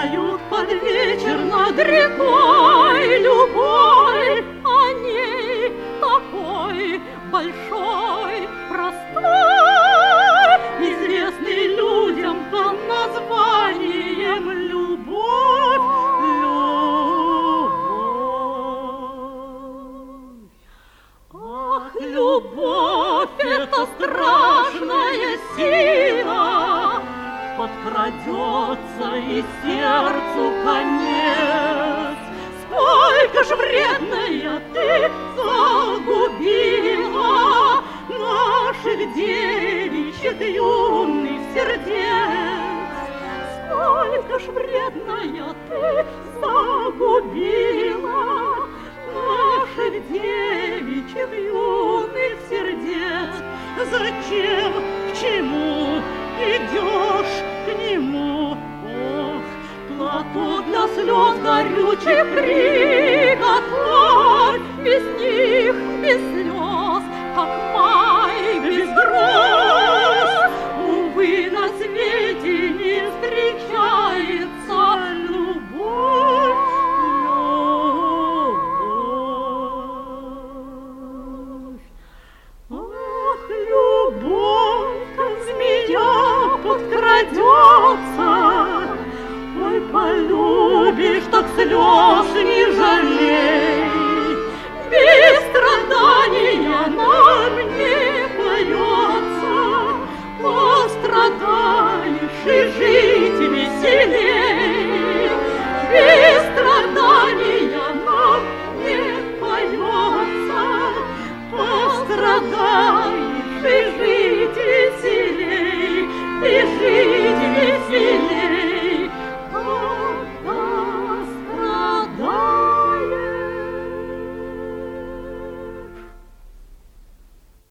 Играют под вечер над рекой любовь, о ней такой большой, простой, известный людям под названием любовь, любовь. Ах, любовь — это страшная сила, подкрадется и сердцу конец. Сколько ж вредная ты загубила наших девичьих юных сердец. Сколько ж вредная ты загубила наших девичьих юных сердец. Зачем, к чему идешь к нему? Ох, платок для слез горючих приготовь. Без них, без слез, как май без гроз. Увы, на свете не встречается любовь, любовь. Ах, любовь, как змея подкрадется. Ой, полюбишь, так слез не жалей. Без